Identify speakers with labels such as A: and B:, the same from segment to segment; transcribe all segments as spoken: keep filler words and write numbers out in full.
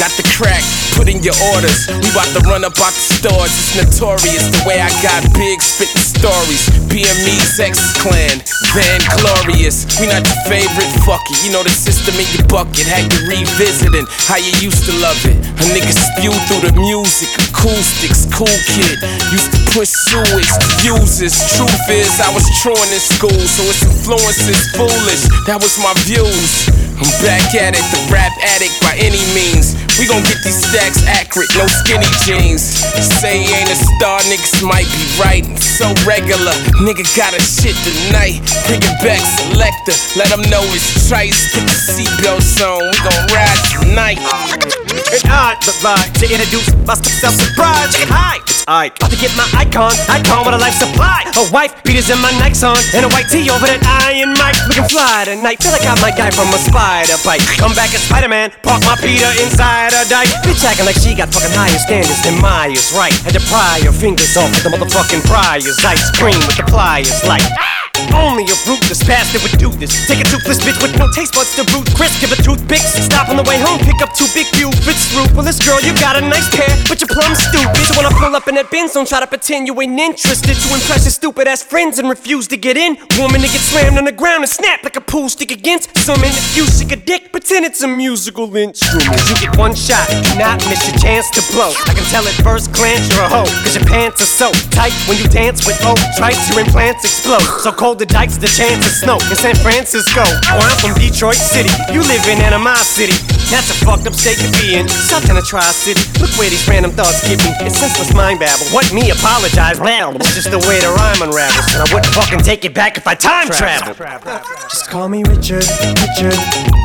A: got the crack, put in your orders. We bout to run up out the stores. It's notorious the way I got big spittin' stories. B M E's X-Clan, Van Glorious. We not your favorite, fuck it. You know the system in your bucket had you revisiting how you used to love it. A nigga spew through the music, acoustics, cool kid. Used to push sewage, users. Truth is, I was truant in school, so its influence is foolish. That was my views. I'm back at it, the rap addict by any means. We gon' get these stacks accurate, no skinny jeans. Say he ain't a star, niggas might be right. So regular, nigga got a shit tonight. Bring it back, selector, let them know it's trice. Put the seatbelts on, we gon' ride tonight.
B: And I'd like to introduce myself, surprise. Hi, it's Ike. About to get my icon, icon with a life supply. A wife, beaters in my Nikes on, and a white tee over that iron mic. Looking fly tonight, feel like I'm my guy from a spider bite. Come back as Spider-Man, park my Peter inside a dike. Bitch acting like she got fucking higher standards than Myers, right? Had to pry her fingers off with the motherfucking priors. Ice cream with the pliers, like only a ruthless bastard would do this. Take a toothless bitch with no taste buds to root Chris, give her toothpicks. Stop on the way home, pick up two big Buford scrupulous. Girl, you got a nice pair, but you're plumb stupid. So when I pull up in that Benz, don't try to pretend you ain't interested. To impress your stupid ass friends and refuse to get in. Woman to get slammed on the ground and snap like a pool stick against someone that you sick a dick. Pretend it's a musical instrument. You get one shot, do not miss your chance to blow. I can tell at first glance you're a hoe, cause your pants are so tight when you dance with old trites, your implants explode. So cold the dikes, the chance of snow in San Francisco. Oh, I'm from Detroit City, you live in animosity. That's a fucked up state to be in, stuck in a tri-city. Look where these random thoughts give me, it's senseless mind babble. What me apologize, well, it's just the way the rhyme unravels. And I wouldn't fucking take it back if I time travel.
C: Just call me Richard, Richard,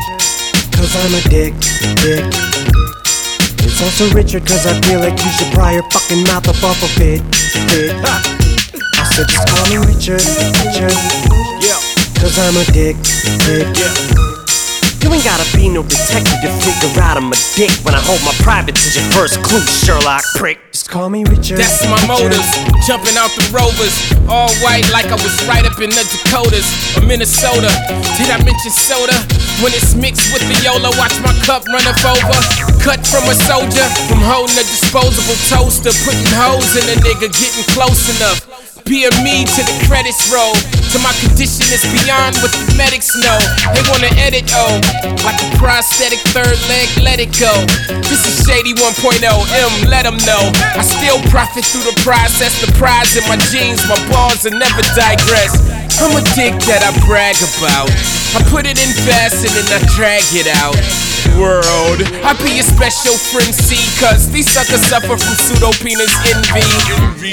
C: cause I'm a dick, dick. It's also Richard cause I feel like you should pry your fucking mouth up off a bit, bit. I said just call me Richard, Richard, cause I'm a dick, dick.
B: You ain't gotta be no detective to figure out I'm a dick when I hold my privates as your first clue, Sherlock prick.
C: Just call me Richard.
A: That's my
C: Richard.
A: motives, jumping out the Rovers, all white like I was right up in the Dakotas or Minnesota. Did I mention soda? When it's mixed with the Yola, watch my cup run up over. Cut from a soldier, from holding a disposable toaster, putting hoes in a nigga, getting close enough. B M E to the credits roll, to my condition is beyond what the medics know. They wanna edit, oh, like a prosthetic third leg, let it go. This is Shady one point oh, M, let them know. I still profit through the process, the prize in my jeans, my balls will never digress. I'm a dick that I brag about, I put it in fast and then I drag it out. World, I be your special friend C, cause these suckers suffer from pseudo-penis envy.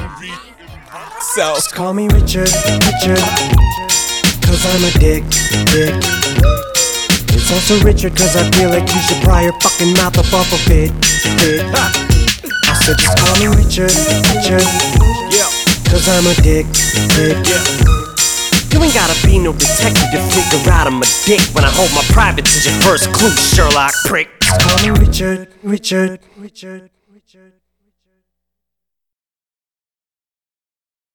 A: So
C: just call me Richard, Richard, cause I'm a dick, dick. It's also Richard cause I feel like you should pry your fucking mouth up off a bit, bit. I said just call me Richard, Richard, cause I'm a dick, dick.
B: You ain't gotta be no detective to figure out I'm a dick when I hold my privates as your first clue, Sherlock prick.
C: Just call me Richard, Richard, Richard, Richard.